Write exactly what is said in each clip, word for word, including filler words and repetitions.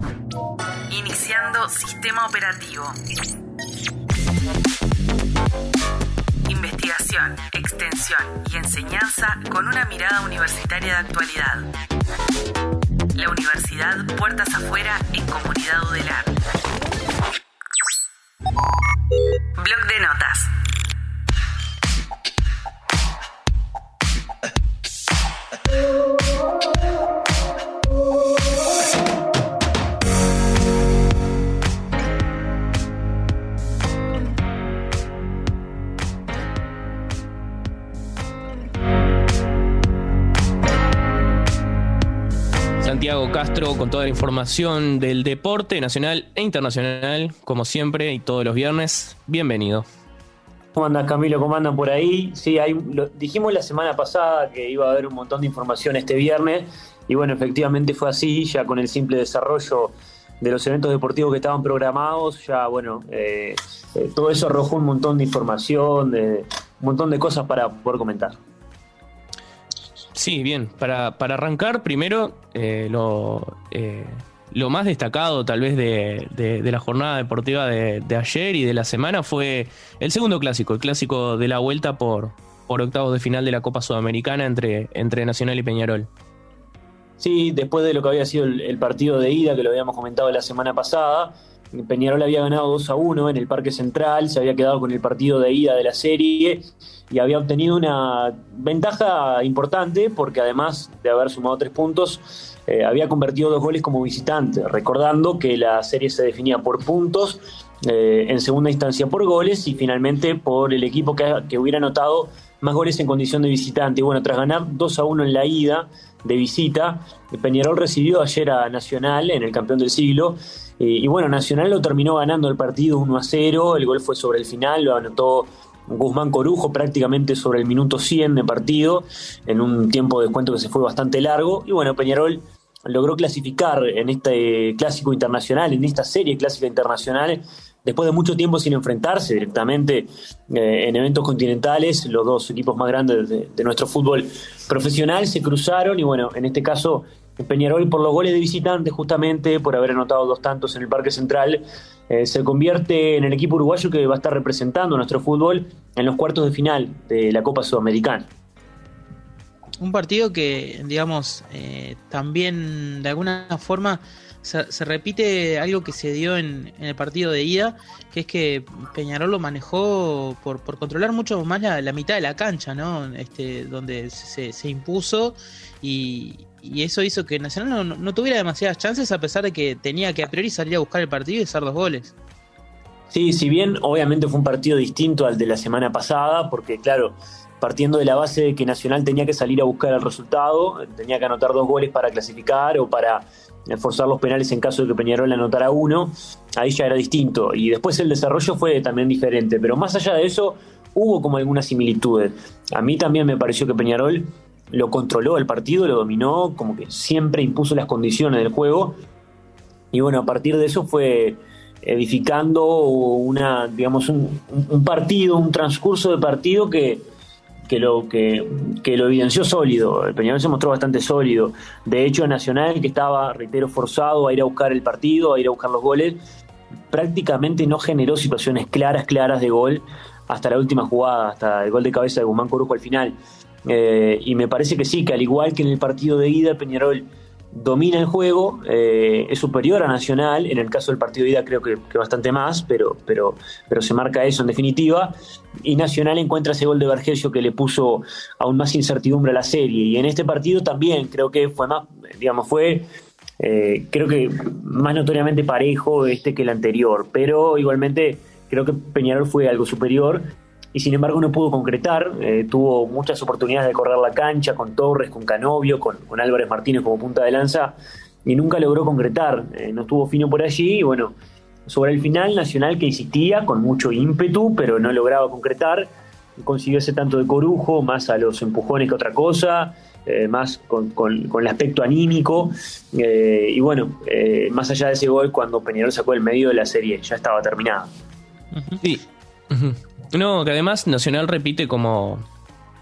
Iniciando sistema operativo. Investigación, extensión y enseñanza con una mirada universitaria de actualidad. La Universidad Puertas Afuera en Comunidad Udelar. Blog de notas. Santiago Castro con toda la información del deporte nacional e internacional, como siempre y todos los viernes. Bienvenido. ¿Cómo andas, Camilo? ¿Cómo andan por ahí? Sí, hay, lo, dijimos la semana pasada que iba a haber un montón de información este viernes y bueno, efectivamente fue así, ya con el simple desarrollo de los eventos deportivos que estaban programados, ya bueno, eh, eh, todo eso arrojó un montón de información, de, un montón de cosas para poder comentar. Sí, bien, para, para arrancar primero eh, lo, eh, lo más destacado tal vez de, de, de la jornada deportiva de, de ayer y de la semana fue el segundo clásico, el clásico de la vuelta por, por octavos de final de la Copa Sudamericana entre, entre Nacional y Peñarol. Sí, después de lo que había sido el, el partido de ida que lo habíamos comentado la semana pasada, Peñarol había ganado dos a uno en el Parque Central, se había quedado con el partido de ida de la serie y había obtenido una ventaja importante porque además de haber sumado tres puntos, eh, había convertido dos goles como visitante, recordando que la serie se definía por puntos, eh, en segunda instancia por goles y finalmente por el equipo que, que hubiera anotado más goles en condición de visitante. Y bueno, tras ganar dos a uno en la ida de visita, Peñarol recibió ayer a Nacional en el campeón del siglo. Y bueno, Nacional lo terminó ganando el partido uno a cero, el gol fue sobre el final, lo anotó Guzmán Corujo prácticamente sobre el minuto cien de partido, en un tiempo de descuento que se fue bastante largo. Y bueno, Peñarol logró clasificar en este clásico internacional, en esta serie clásica internacional, después de mucho tiempo sin enfrentarse directamente eh, en eventos continentales. Los dos equipos más grandes de, de nuestro fútbol profesional se cruzaron y bueno, en este caso Peñarol, por los goles de visitante, justamente por haber anotado dos tantos en el Parque Central, eh, se convierte en el equipo uruguayo que va a estar representando nuestro fútbol en los cuartos de final de la Copa Sudamericana. Un partido que, digamos, eh, también de alguna forma se, se repite algo que se dio en, en el partido de ida, que es que Peñarol lo manejó por, por controlar mucho más la, la mitad de la cancha, ¿no? Este, donde se, se impuso y, y eso hizo que Nacional no, no tuviera demasiadas chances, a pesar de que tenía que a priori salir a buscar el partido y hacer dos goles. Sí, si bien obviamente fue un partido distinto al de la semana pasada, porque claro, partiendo de la base de que Nacional tenía que salir a buscar el resultado, tenía que anotar dos goles para clasificar o para forzar los penales en caso de que Peñarol anotara uno, ahí ya era distinto. Y después el desarrollo fue también diferente, pero más allá de eso hubo como algunas similitudes. A mí también me pareció que Peñarol lo controló el partido, lo dominó, como que siempre impuso las condiciones del juego. Y bueno, a partir de eso fue edificando una, digamos, un, un partido, un transcurso de partido que, que, lo, que, que lo evidenció sólido. El Peñarol se mostró bastante sólido. De hecho, Nacional, que estaba, reitero, forzado a ir a buscar el partido, a ir a buscar los goles, prácticamente no generó situaciones claras, claras de gol hasta la última jugada, hasta el gol de cabeza de Guzmán Corujo al final. Eh, y me parece que sí, que al igual que en el partido de ida, Peñarol domina el juego, eh, es superior a Nacional. En el caso del partido de ida creo que, que bastante más, pero, pero, pero se marca eso en definitiva. Y Nacional encuentra ese gol de Vergesio que le puso aún más incertidumbre a la serie. Y en este partido también creo que fue más, digamos, fue eh, creo que más notoriamente parejo este que el anterior, pero igualmente creo que Peñarol fue algo superior. Y sin embargo no pudo concretar, eh, tuvo muchas oportunidades de correr la cancha con Torres, con Canovio, con, con Álvarez Martínez como punta de lanza y nunca logró concretar, eh, no estuvo fino por allí. Y bueno, sobre el final Nacional, que insistía con mucho ímpetu pero no lograba concretar, consiguió ese tanto de Corujo, más a los empujones que otra cosa, eh, más con, con, con el aspecto anímico, eh, y bueno, eh, más allá de ese gol, cuando Peñarol sacó el medio de la serie ya estaba terminada. Sí. Uh-huh. No, que además Nacional repite como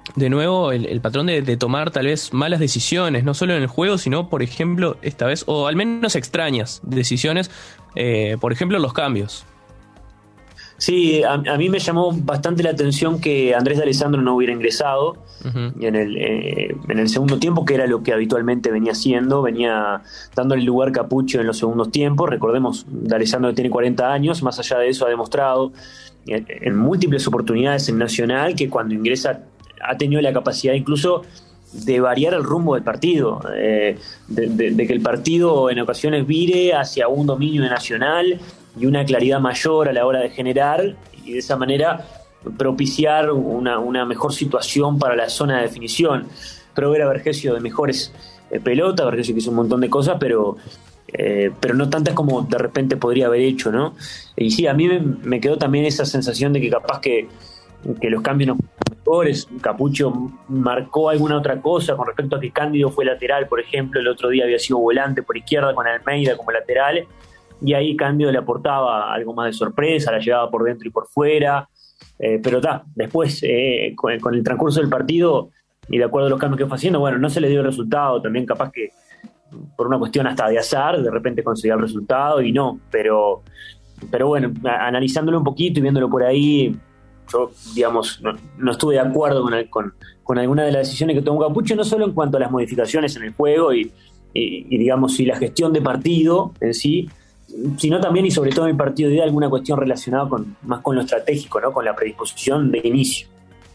de nuevo el, el patrón de, de tomar tal vez malas decisiones, no solo en el juego, sino, por ejemplo, esta vez, o al menos extrañas decisiones, eh, por ejemplo, los cambios. Sí, a, a mí me llamó bastante la atención que Andrés D'Alessandro no hubiera ingresado uh-huh. en, el, eh, en el segundo tiempo, que era lo que habitualmente venía haciendo, venía dándole lugar Capucho en los segundos tiempos. Recordemos, D'Alessandro tiene cuarenta años, más allá de eso ha demostrado en, en múltiples oportunidades en Nacional que cuando ingresa ha tenido la capacidad incluso de variar el rumbo del partido, eh, de, de, de que el partido en ocasiones vire hacia un dominio de Nacional y una claridad mayor a la hora de generar, y de esa manera propiciar una, una mejor situación para la zona de definición. Creo ver a Vergesio de mejores eh, pelotas, Vergesio que hizo un montón de cosas, pero eh, pero no tantas como de repente podría haber hecho, ¿no? Y sí, a mí me, me quedó también esa sensación de que capaz que, que los cambios no fueron mejores. Capucho marcó alguna otra cosa con respecto a que Cándido fue lateral, por ejemplo, el otro día había sido volante por izquierda con Almeida como lateral, y ahí Cándido le aportaba algo más de sorpresa, la llevaba por dentro y por fuera, eh, pero está, después eh, con, con el transcurso del partido y de acuerdo a los cambios que fue haciendo, bueno, no se le dio el resultado, también capaz que por una cuestión hasta de azar, de repente conseguía el resultado y no, pero, pero bueno, a, analizándolo un poquito y viéndolo por ahí, yo, digamos, no, no estuve de acuerdo con, con, con alguna de las decisiones que tomó Capucho, no solo en cuanto a las modificaciones en el juego y, y, y digamos, y la gestión de partido en sí, sino también y sobre todo en el partido de ida alguna cuestión relacionada con más con lo estratégico, ¿no? Con la predisposición de inicio.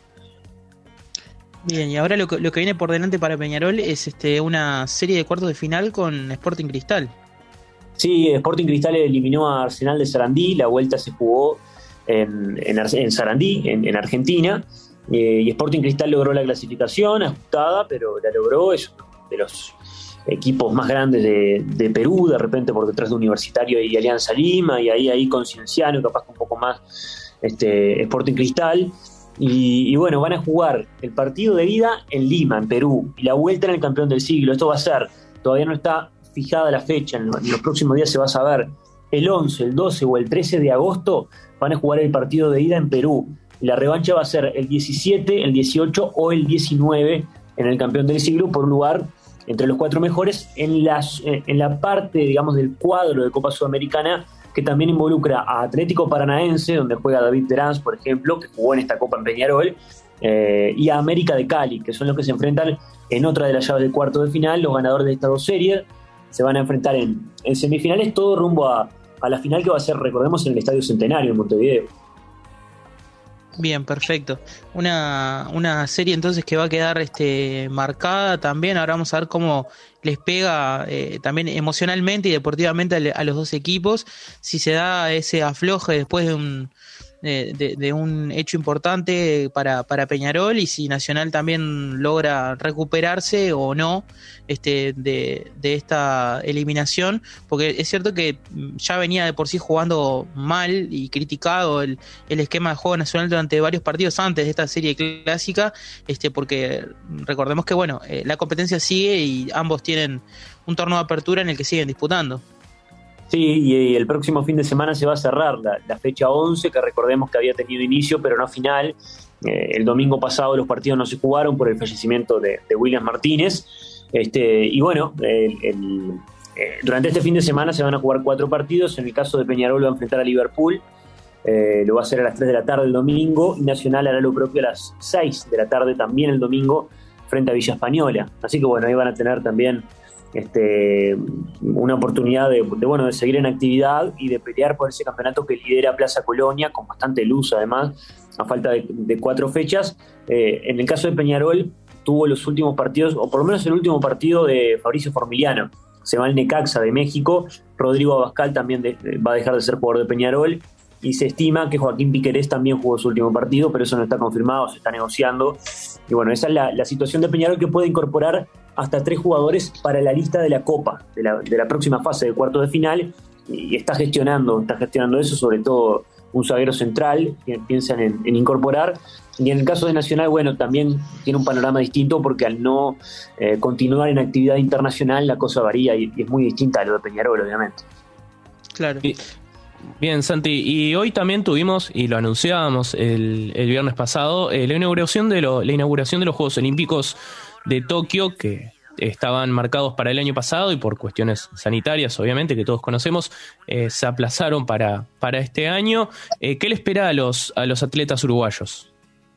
Bien, y ahora lo que, lo que viene por delante para Peñarol es este una serie de cuartos de final con Sporting Cristal. Sí, Sporting Cristal eliminó a Arsenal de Sarandí, la vuelta se jugó en, en, en Sarandí, en, en Argentina, eh, y Sporting Cristal logró la clasificación ajustada, pero la logró, es uno de los equipos más grandes de, de Perú, de repente por detrás de Universitario y Alianza Lima, y ahí, ahí con Cienciano, capaz que un poco más este, Sporting Cristal, y, y bueno, van a jugar el partido de ida en Lima, en Perú, y la vuelta en el campeón del siglo. Esto va a ser, todavía no está fijada la fecha, en los, en los próximos días se va a saber, el once, el doce o el trece de agosto van a jugar el partido de ida en Perú, y la revancha va a ser el diecisiete, el dieciocho o el diecinueve en el campeón del siglo, por un lugar entre los cuatro mejores en, las, en la parte, digamos, del cuadro de Copa Sudamericana, que también involucra a Atlético Paranaense, donde juega David Terán, por ejemplo, que jugó en esta Copa en Peñarol, eh, y a América de Cali, que son los que se enfrentan en otra de las llaves de cuarto de final. Los ganadores de estas dos series se van a enfrentar en, en semifinales, todo rumbo a, a la final que va a ser, recordemos, en el Estadio Centenario en Montevideo. Bien, perfecto. Una, una serie entonces que va a quedar este, marcada también. Ahora vamos a ver cómo les pega eh, también emocionalmente y deportivamente a, a los dos equipos. Si se da ese afloje después de un, de, de, de un hecho importante para, para Peñarol, y si Nacional también logra recuperarse o no este, de, de esta eliminación, porque es cierto que ya venía de por sí jugando mal y criticado el, el esquema de juego nacional durante varios partidos antes de esta serie clásica, este, porque recordemos que bueno, eh, la competencia sigue y ambos tienen un torneo de apertura en el que siguen disputando. Sí, y el próximo fin de semana se va a cerrar la, la fecha once, que recordemos que había tenido inicio, pero no final. Eh, el domingo pasado los partidos no se jugaron por el fallecimiento de, de William Martínez. Este, y bueno, el, el, eh, durante este fin de semana se van a jugar cuatro partidos. En el caso de Peñarol va a enfrentar a Liverpool. Eh, lo va a hacer a las tres de la tarde el domingo. Y Nacional hará lo propio a las seis de la tarde también el domingo frente a Villa Española. Así que bueno, ahí van a tener también Este, una oportunidad de, de, bueno, de seguir en actividad y de pelear por ese campeonato que lidera Plaza Colonia, con bastante luz además, a falta de, de cuatro fechas. Eh, en el caso de Peñarol, tuvo los últimos partidos, o por lo menos el último partido de Fabricio Formiliano. Se va al Necaxa de México. Rodrigo Abascal también de, va a dejar de ser jugador de Peñarol, y se estima que Joaquín Piquerés también jugó su último partido, pero eso no está confirmado, se está negociando. Y bueno, esa es la, la situación de Peñarol, que puede incorporar hasta tres jugadores para la lista de la Copa, de la, de la próxima fase de cuartos de final, y está gestionando, está gestionando eso, sobre todo un zaguero central que piensan en, en incorporar. Y en el caso de Nacional, bueno, también tiene un panorama distinto, porque al no eh, continuar en actividad internacional la cosa varía y, y es muy distinta a lo de Peñarol, obviamente. Claro. Y, Bien, Santi, y hoy también tuvimos, y lo anunciábamos el, el viernes pasado, eh, la inauguración de lo, la inauguración de los Juegos Olímpicos de Tokio, que estaban marcados para el año pasado y por cuestiones sanitarias, obviamente, que todos conocemos, eh, se aplazaron para, para este año. Eh, ¿Qué le espera a los, a los atletas uruguayos?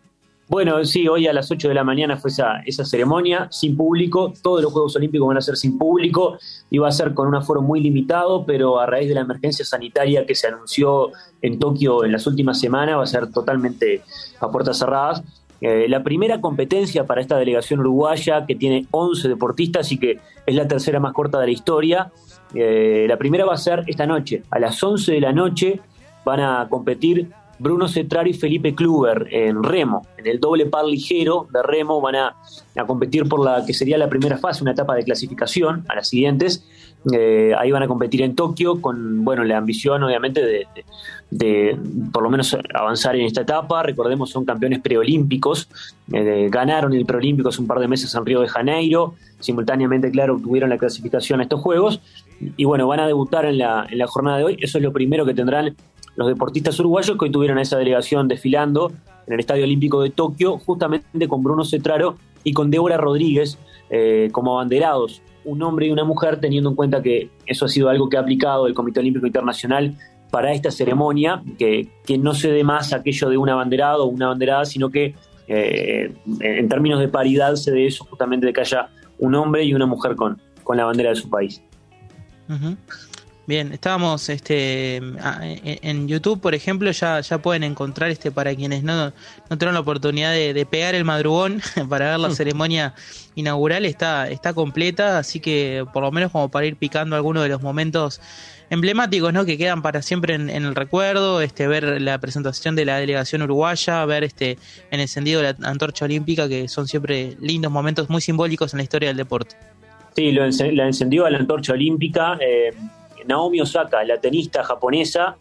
Bueno, sí, hoy a las ocho de la mañana fue esa, esa ceremonia, sin público. Todos los Juegos Olímpicos van a ser sin público. Iba a ser con un aforo muy limitado, pero a raíz de la emergencia sanitaria que se anunció en Tokio en las últimas semanas, va a ser totalmente a puertas cerradas. Eh, la primera competencia para esta delegación uruguaya, que tiene once deportistas y que es la tercera más corta de la historia, eh, la primera va a ser esta noche. A las once de la noche van a competir Bruno Cetraro y Felipe Kluber en remo, en el doble par ligero de remo. Van a, a competir por la que sería la primera fase, una etapa de clasificación a las siguientes. Eh, ahí van a competir en Tokio con, bueno, la ambición obviamente de, de, de por lo menos avanzar en esta etapa. Recordemos, son campeones preolímpicos, eh, ganaron el preolímpico hace un par de meses en Río de Janeiro, simultáneamente, claro, obtuvieron la clasificación a estos Juegos y bueno, van a debutar en la, en la jornada de hoy. Eso es lo primero que tendrán los deportistas uruguayos, que hoy tuvieron a esa delegación desfilando en el Estadio Olímpico de Tokio, justamente con Bruno Cetraro y con Débora Rodríguez eh, como abanderados, un hombre y una mujer, teniendo en cuenta que eso ha sido algo que ha aplicado el Comité Olímpico Internacional para esta ceremonia, que, que no se dé más aquello de un abanderado o una abanderada, sino que eh, en términos de paridad se dé eso, justamente de que haya un hombre y una mujer con, con la bandera de su país. Uh-huh. Bien, estábamos este en YouTube, por ejemplo, ya, ya pueden encontrar, este para quienes no, no tuvieron la oportunidad de, de pegar el madrugón para ver la ceremonia inaugural, está, está completa, así que por lo menos como para ir picando algunos de los momentos emblemáticos, ¿no?, que quedan para siempre en, en el recuerdo, este ver la presentación de la delegación uruguaya, ver este el encendido de la antorcha olímpica, que son siempre lindos momentos muy simbólicos en la historia del deporte. Sí, lo enc- la encendió a la antorcha olímpica eh... Naomi Osaka, la tenista japonesa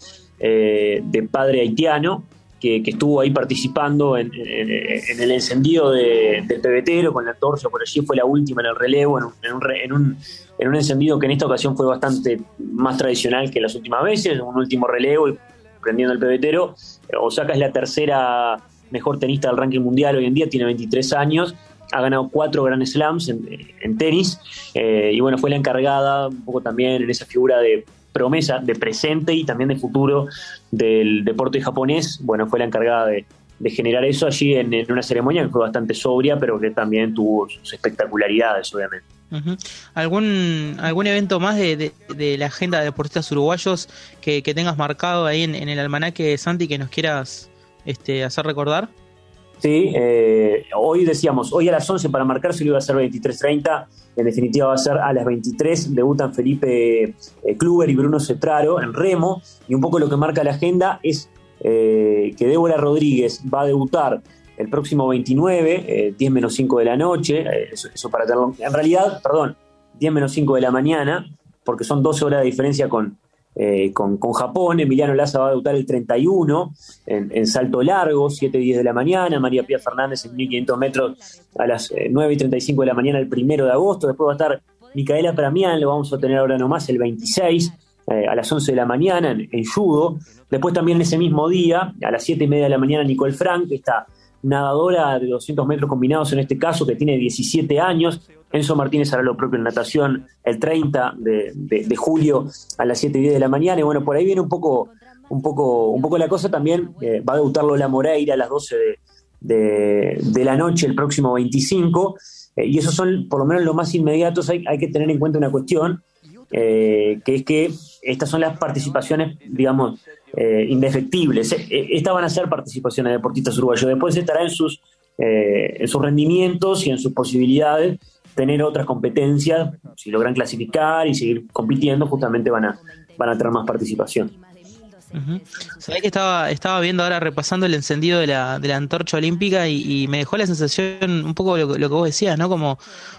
eh, de padre haitiano, que, que estuvo ahí participando en, en, en el encendido de, del pebetero con la antorcha, por allí fue la última en el relevo, en un, en, un, en, un, en un encendido que en esta ocasión fue bastante más tradicional que las últimas veces, un último relevo y prendiendo el pebetero. Osaka es la tercera mejor tenista del ranking mundial hoy en día, tiene veintitrés años, ha ganado cuatro Grand Slams en, en tenis, eh, y bueno, fue la encargada un poco también en esa figura de promesa, de presente y también de futuro del deporte japonés. Bueno, fue la encargada de, de generar eso allí en, en una ceremonia que fue bastante sobria, pero que también tuvo sus espectacularidades, obviamente. Uh-huh. ¿Algún algún evento más de, de, de la agenda de deportistas uruguayos que, que tengas marcado ahí en, en el almanaque, Santi, que nos quieras este, hacer recordar? Sí, eh, hoy decíamos, hoy a las once para marcarse lo iba a ser veintitrés treinta, en definitiva va a ser a las veintitrés, debutan Felipe eh, Kluber y Bruno Cetraro en remo, y un poco lo que marca la agenda es eh, que Débora Rodríguez va a debutar el próximo veintinueve, eh, diez menos cinco de la noche, eh, eso, eso para tenerlo, en realidad, perdón, diez menos cinco de la mañana, porque son doce horas de diferencia con Eh, con, con Japón. Emiliano Laza va a debutar el treinta y uno en, en salto largo, siete y diez de la mañana. María Pía Fernández en mil quinientos metros a las eh, nueve y treinta y cinco de la mañana el primero de agosto. Después va a estar Micaela Pramián, lo vamos a tener ahora nomás el veintiséis eh, a las once de la mañana en, en judo. Después también en ese mismo día a las siete y media de la mañana Nicole Frank, esta nadadora de doscientos metros combinados en este caso, que tiene diecisiete años. Enzo Martínez hará lo propio en natación el treinta de, de, de julio a las siete y diez de la mañana. Y bueno, por ahí viene un poco un poco, un poco la cosa también. Eh, va a debutar Lola Moreira a las doce de, de, de la noche el próximo veinticinco. Eh, y esos son por lo menos los más inmediatos. Hay, hay que tener en cuenta una cuestión, eh, que es que estas son las participaciones, digamos, eh, indefectibles. Eh, estas van a ser participaciones de deportistas uruguayos. Después estará en sus, eh, en sus rendimientos y en sus posibilidades tener otras competencias. Si logran clasificar y seguir compitiendo, justamente van a, van a tener más participación. Uh-huh. Sabés que estaba, estaba viendo ahora, repasando el encendido de la, de la antorcha olímpica, y, y me dejó la sensación un poco lo, lo que vos decías, ¿no? Como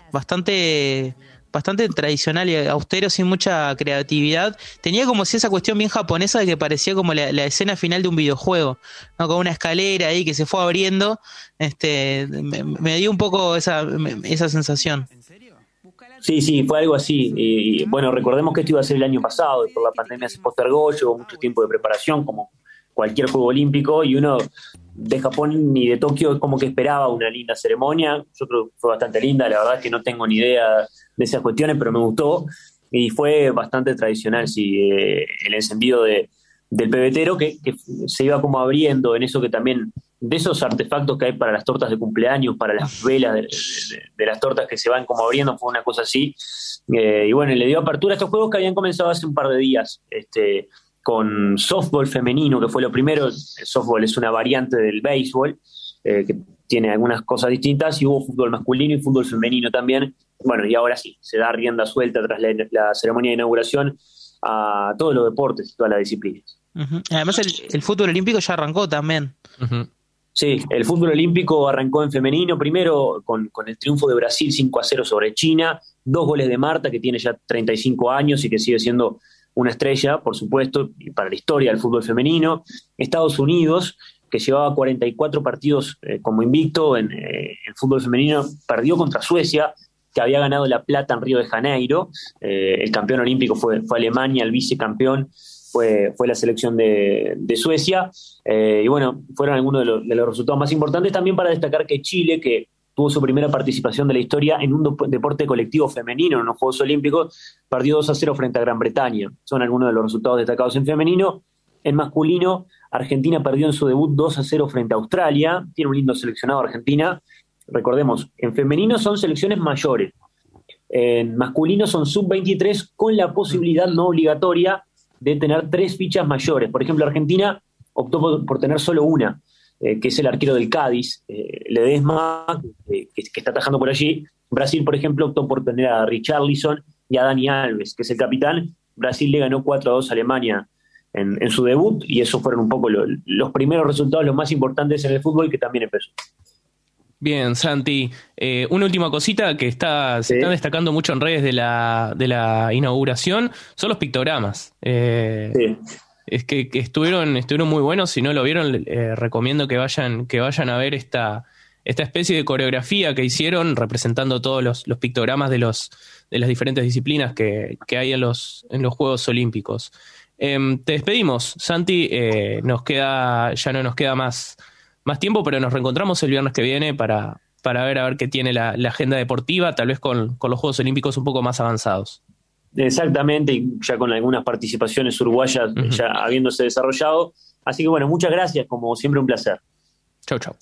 bastante bastante tradicional y austero, sin mucha creatividad. Tenía como si esa cuestión bien japonesa de que parecía como la, la escena final de un videojuego, ¿no? Con una escalera ahí que se fue abriendo. Este, me, me dio un poco esa, esa sensación. Sí, sí, fue algo así. Y, y bueno, recordemos que esto iba a ser el año pasado, y por la pandemia se postergó, llevó mucho tiempo de preparación, como cualquier juego olímpico, y uno de Japón ni de Tokio como que esperaba una linda ceremonia. Yo creo que fue bastante linda, la verdad es que no tengo ni idea de esas cuestiones, pero me gustó, y fue bastante tradicional, sí, eh, el encendido de, del pebetero, que, que se iba como abriendo en eso que también, de esos artefactos que hay para las tortas de cumpleaños, para las velas de, de, de las tortas que se van como abriendo, fue una cosa así, eh, y bueno, le dio apertura a estos juegos que habían comenzado hace un par de días, este con softball femenino, que fue lo primero. El softball es una variante del béisbol, eh, que tiene algunas cosas distintas, y hubo fútbol masculino y fútbol femenino también. Bueno, y ahora sí, se da rienda suelta tras la, la ceremonia de inauguración a todos los deportes y todas las disciplinas. Uh-huh. Además, el, el fútbol olímpico ya arrancó también. Uh-huh. Sí, el fútbol olímpico arrancó en femenino primero con, con el triunfo de Brasil cinco a cero sobre China, dos goles de Marta, que tiene ya treinta y cinco años y que sigue siendo una estrella, por supuesto, para la historia del fútbol femenino. Estados Unidos, que llevaba cuarenta y cuatro partidos eh, como invicto en eh, el fútbol femenino, perdió contra Suecia, que había ganado la plata en Río de Janeiro. Eh, el campeón olímpico fue, fue Alemania, el vicecampeón fue, fue la selección de, de Suecia. Eh, y bueno, fueron algunos de los, de los resultados más importantes. También para destacar que Chile, que tuvo su primera participación de la historia en un deporte colectivo femenino en los Juegos Olímpicos, perdió dos a cero frente a Gran Bretaña. Son algunos de los resultados destacados en femenino. En masculino, Argentina perdió en su debut dos a cero frente a Australia. Tiene un lindo seleccionado Argentina. Recordemos, en femenino son selecciones mayores. En masculino son sub veintitrés con la posibilidad no obligatoria de tener tres fichas mayores. Por ejemplo, Argentina optó por, por tener solo una, Eh, que es el arquero del Cádiz, eh, Ledesma, eh, que, que está atajando por allí. Brasil, por ejemplo, optó por tener a Richarlison y a Dani Alves, que es el capitán. Brasil le ganó cuatro a dos a Alemania en, en su debut, y esos fueron un poco lo, los primeros resultados, los más importantes en el fútbol, que también empezó. Bien, Santi, eh, una última cosita que está, se sí. están destacando mucho en redes de la, de la inauguración, son los pictogramas. Eh, Sí. Es que, que estuvieron, estuvieron muy buenos. Si no lo vieron, eh, recomiendo que vayan, que vayan a ver esta, esta especie de coreografía que hicieron representando todos los, los pictogramas de los de las diferentes disciplinas que, que hay en los, en los Juegos Olímpicos. Eh, te despedimos, Santi. Eh, nos queda, ya no nos queda más, más tiempo, pero nos reencontramos el viernes que viene para, para ver a ver qué tiene la, la agenda deportiva, tal vez con, con los Juegos Olímpicos un poco más avanzados. Exactamente, y ya con algunas participaciones uruguayas uh-huh. ya habiéndose desarrollado. Así que bueno, muchas gracias, como siempre un placer. Chau, chau.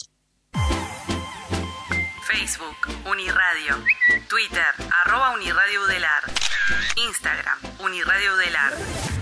Facebook, Uniradio. Twitter, arroba Uniradio Udelar. Instagram, Uniradio Udelar.